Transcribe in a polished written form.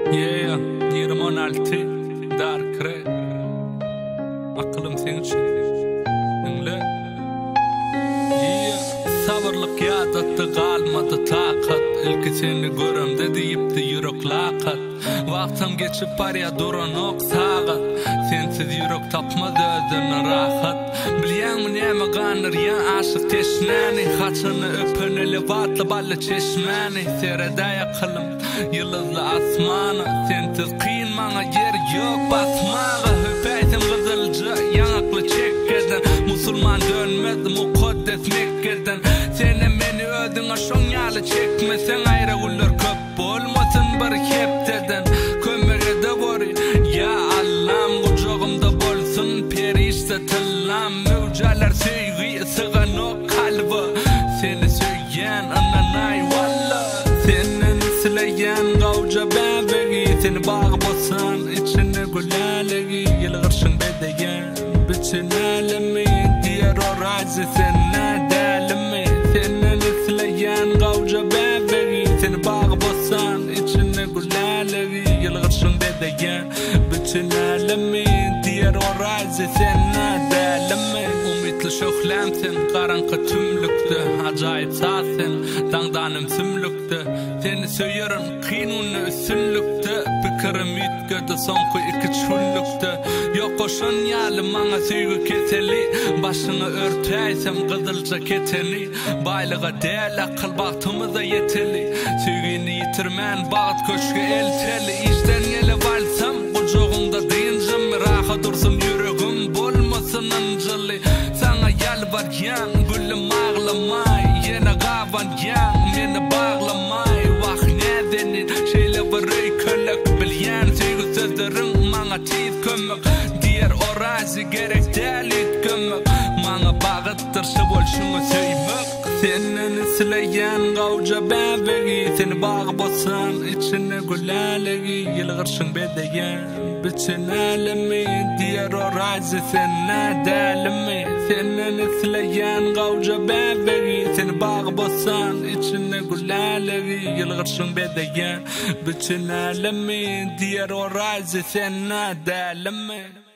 Yeah, 26 Darkre Aklım senin için Dinle Sabırlık yadatdı kalmadı takat İlki seni görümde deyipti yürek lakat Vaktam geçip var ya duran ok sagat Sensiz yürek tapmadı ödünü rahat Bilyen mi neme ganır ya aşık teşnani Haçını öpüneli vatlı ballı çeşmani Serede yakılım yıldızlı asmanı Sensiz kıyın mana yer yok basmağı Höpeytim kızılcı yanaklı çekkeden Musulman dönmez mukaddes Mekke'den Sene meni ödüne şonyalı çekmesen ayrı gullur köp olmasın bir hepteden Kömere de gori ya Allah'ım kucağımda bolsun perişte tıllam Mevcalar sevgi sığan o kalbi Seni söyleyen ananay valla Senin sileyen gavca bebeği Seni bağ basan içine gülaleği Yılgırsın bedeyen bütün alemi Diğer o razı senle delimi Senin sileyen gavca bebeği Seni bağ basan içine gülaleği Yılgırsın bedeyen bütün alemi Diğer o razı senle delimi Ümitli şöhlemsin karanlık tümlükte Acayip saasin dangdanım sümlükte Seni söylerim kıynunu üstünlükte Fikrim yütkede sonku iki çullukte Yok oşun yalı mana süygü keseli Başını örteysem kızılca keteni Baylığa değil akıl baktığımıza yeteli Süygünü yitirmen bağıt köşkü elteli İşten yele valsam kucağımda deyince Raha dursun yüreğim bolmasın ancılı Sana yalvar yan gülüm ağlamay Yine gavan yan meni bağlamay Vah ne denir şeyle varıy kölük Bilyen süygü sözlerin mana tiz kömük Diğer orazi gerek delit kömük Mana bağıttır şıbol şunu söymek Senin sileyen gavca bebeği Seni bağ basan içine gülaleği Yılgırsın bedeyen bütün alemi Diğer orazi senle delimi Senin sileyen gavca bebeği Seni bağ basan içine gülaleği Yılgırsın bedeyen bütün alemi Diğer orazi senle delimi